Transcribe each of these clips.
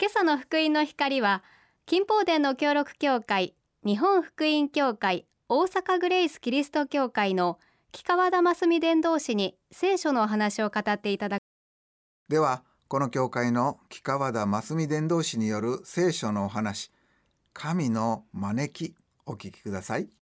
今朝の福音の光は、金宝殿の協力協会、日本福音協会、大阪グレイスキリスト教会の木川田真澄伝道師に聖書のお話を語っていただく。 では、この教会の木川田真澄伝道師による聖書のお話、神の招き、お聞きください。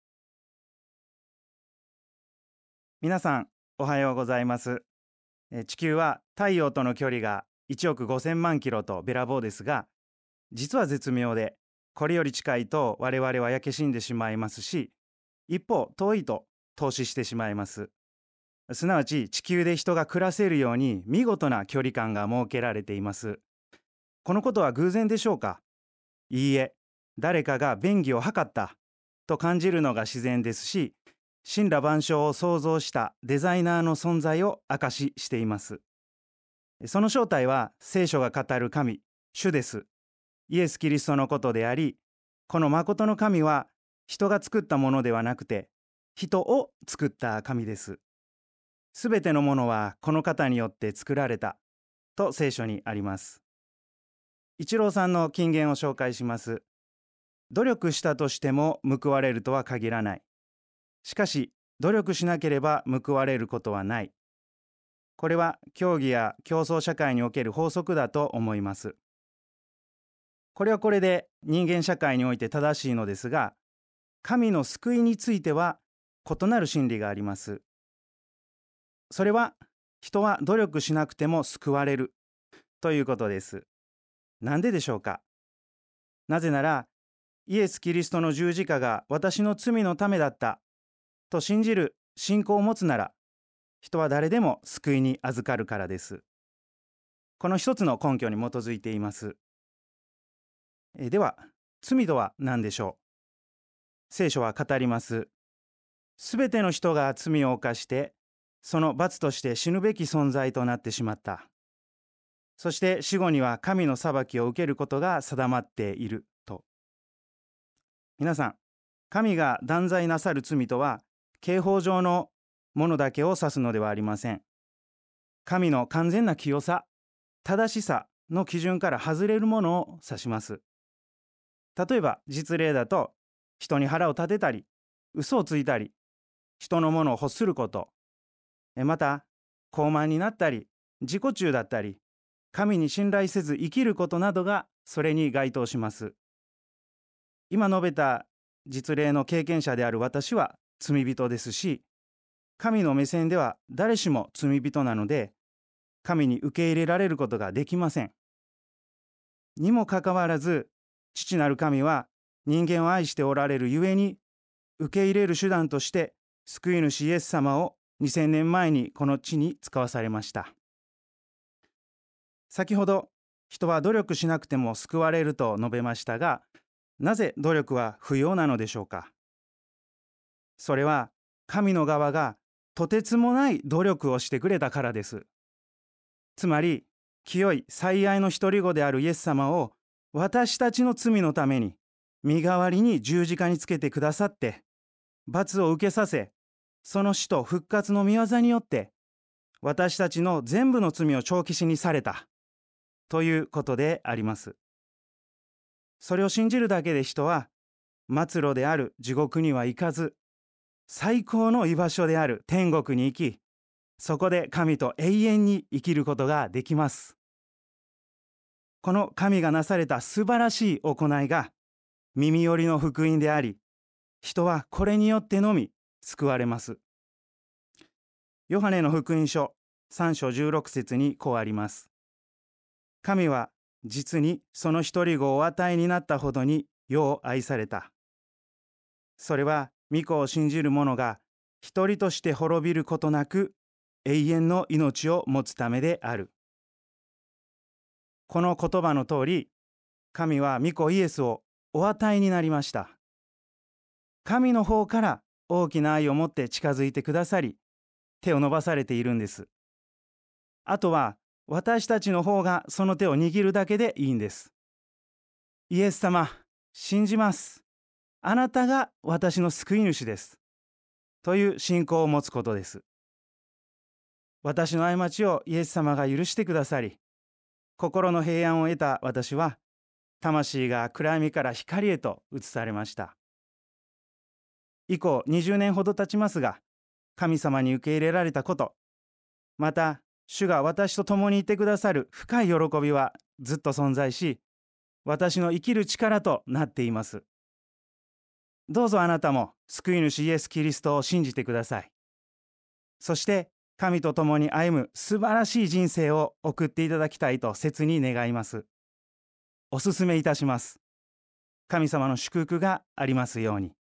皆さんおはようございます。地球は太陽との距離が1億5000万キロとべらぼうですが、実は絶妙で、これより近いと我々は焼け死んでしまいますし、一方遠いと透視してしまいます。すなわち地球で人が暮らせるように見事な距離感が設けられています。このことは偶然でしょうか？いいえ、誰かが便宜を図ったと感じるのが自然ですし、神羅万象を創造したデザイナーの存在を証ししています。その正体は聖書が語る神、主です。イエス・キリストのことであり、この誠の神は人が作ったものではなくて、人を作った神です。すべてのものはこの方によって作られたと聖書にあります。一郎さんの金言を紹介します。努力したとしても報われるとは限らない。しかし、努力しなければ報われることはない。これは競技や競争社会における法則だと思います。これはこれで人間社会において正しいのですが、神の救いについては異なる真理があります。それは、人は努力しなくても救われるということです。なんででしょうか？なぜなら、イエス・キリストの十字架が私の罪のためだったと信じる信仰を持つなら、人は誰でも救いに預かるからです。この一つの根拠に基づいています。では、罪とは何でしょう？聖書は語ります。すべての人が罪を犯して、その罰として死ぬべき存在となってしまった。そして死後には神の裁きを受けることが定まっていると。皆さん、神が断罪なさる罪とは、刑法上のものだけを指すのではありません。神の完全な清さ、正しさの基準から外れるものを指します。例えば実例だと、人に腹を立てたり、嘘をついたり、人のものを欲すること、また傲慢になったり、自己中だったり、神に信頼せず生きることなどがそれに該当します。今述べた実例の経験者である私は罪人ですし、神の目線では誰しも罪人なので、神に受け入れられることができません。にもかかわらず、父なる神は人間を愛しておられるゆえに、受け入れる手段として救い主イエス様を2000年前にこの地に使わされました。先ほど、人は努力しなくても救われると述べましたが、なぜ努力は不要なのでしょうか？それは神の側がとてつもない努力をしてくれたからです。つまり、清い最愛の一人子であるイエス様を私たちの罪のために身代わりに十字架につけてくださって、罰を受けさせ、その死と復活の御業によって私たちの全部の罪を帳消しにされたということであります。それを信じるだけで人は末路である地獄には行かず、最高の居場所である天国に行き、そこで神と永遠に生きることができます。この神がなされた素晴らしい行いが耳寄りの福音であり、人はこれによってのみ救われます。ヨハネの福音書3章16節にこうあります。神は実にその一人子をお与えになったほどに世を愛された。それは御子を信じる者が一人として滅びることなく永遠の命を持つためである。この言葉の通り、神は御子イエスをお与えになりました。神の方から大きな愛を持って近づいてくださり、手を伸ばされているんです。あとは私たちの方がその手を握るだけでいいんです。イエス様、信じます。あなたが私の救い主です。という信仰を持つことです。私の過ちをイエス様が許してくださり、心の平安を得た私は魂が暗闇から光へと移されました。以降20年ほど経ちますが、神様に受け入れられたこと、また主が私と共にいてくださる深い喜びはずっと存在し、私の生きる力となっています。どうぞあなたも救い主イエス・キリストを信じてください。そして神と共に歩む素晴らしい人生を送っていただきたいと切に願います。お勧めいたします。神様の祝福がありますように。